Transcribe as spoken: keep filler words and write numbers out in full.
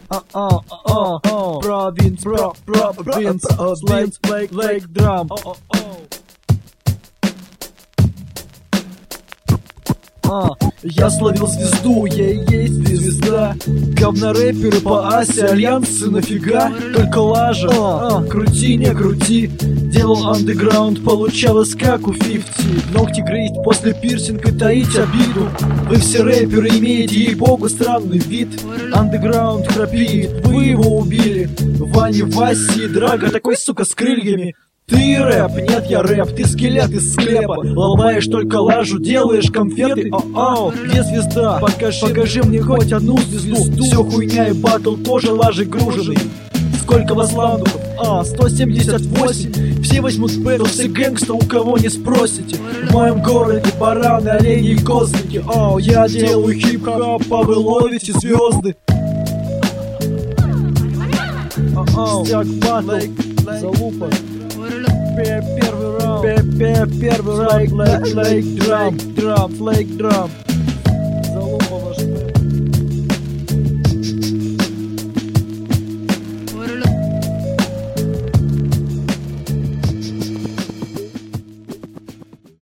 Провинс, про, провинс, Слейк, Слейк, Лейк, драм. А, я словил звезду, я и есть звезда. Говнорэперы по асе, альянсы нафига? Только лажа, а, крути, не крути. Делал андеграунд, получалось как у фифти. Ногти грызть после пирсинга, таить обиду. Вы все рэперы имеете, ей-богу, странный вид. Андеграунд храпит, вы его убили. Ваня, Васи, Драга, такой, сука, с крыльями. Ты рэп, нет, я рэп, ты скелет из склепа. Ломаешь только лажу, делаешь конфеты. О-о, где звезда? Покажи, покажи мне хоть одну звезду. Все хуйня и батл тоже лажей груженый. Сколько вас ландуков? А, сто семьдесят восемь. Все возьмут бэтл, все гэнгста, у кого не спросите. В моем городе бараны, олени и козлики. О, я делаю хип-хоп, а вы ловите звезды. Стяг батл, залупа. Первый раунд, первый раунд, лейк, лейк, драм, драм, лейк, драм.